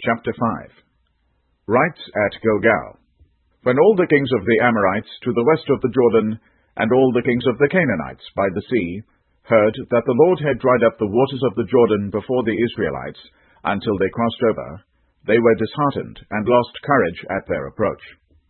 Chapter 5. Rights at Gilgal. When all the kings of the Amorites to the west of the Jordan, and all the kings of the Canaanites by the sea, heard that the Lord had dried up the waters of the Jordan before the Israelites, until they crossed over, they were disheartened, and lost courage at their approach.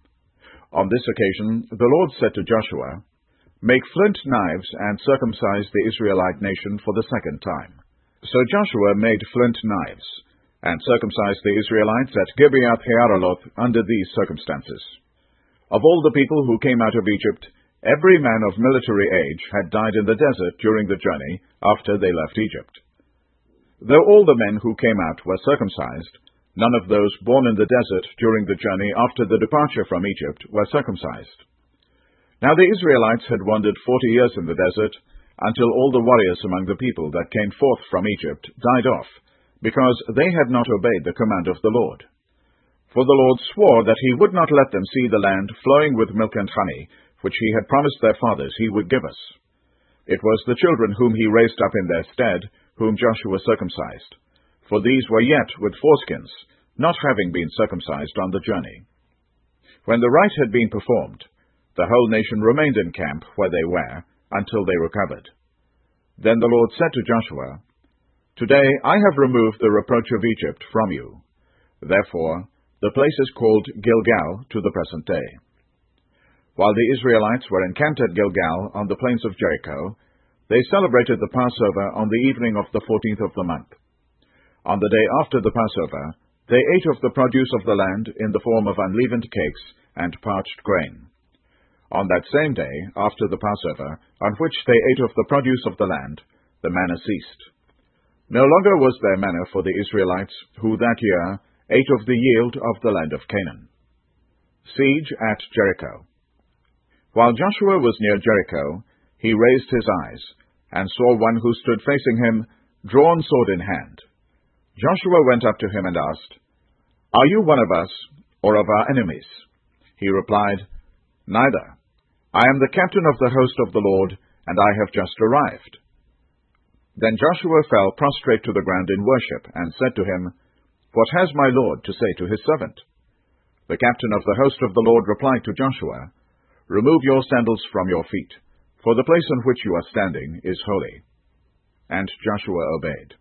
On this occasion the Lord said to Joshua, Make flint knives, and circumcise the Israelite nation for the second time. So Joshua made flint knives, and circumcised the Israelites at Gibeath-Haaraloth under these circumstances. Of all the people who came out of Egypt, every man of military age had died in the desert during the journey after they left Egypt. Though all the men who came out were circumcised, none of those born in the desert during the journey after the departure from Egypt were circumcised. Now the Israelites had wandered 40 years in the desert, until all the warriors among the people that came forth from Egypt died off, because they had not obeyed the command of the Lord. For the Lord swore that he would not let them see the land flowing with milk and honey, which he had promised their fathers he would give us. It was the children whom he raised up in their stead, whom Joshua circumcised, for these were yet with foreskins, not having been circumcised on the journey. When the rite had been performed, the whole nation remained in camp where they were, until they recovered. Then the Lord said to Joshua, Today I have removed the reproach of Egypt from you. Therefore the place is called Gilgal to the present day. While the Israelites were encamped at Gilgal on the plains of Jericho, they celebrated the Passover on the evening of the 14th of the month. On the day after the Passover, they ate of the produce of the land in the form of unleavened cakes and parched grain. On that same day, after the Passover, on which they ate of the produce of the land, the manna ceased. No longer was there manna for the Israelites, who that year ate of the yield of the land of Canaan. Siege at Jericho. While Joshua was near Jericho, he raised his eyes, and saw one who stood facing him, drawn sword in hand. Joshua went up to him and asked, Are you one of us, or of our enemies? He replied, Neither. I am the captain of the host of the Lord, and I have just arrived. Then Joshua fell prostrate to the ground in worship, and said to him, What has my Lord to say to his servant? The captain of the host of the Lord replied to Joshua, Remove your sandals from your feet, for the place on which you are standing is holy. And Joshua obeyed.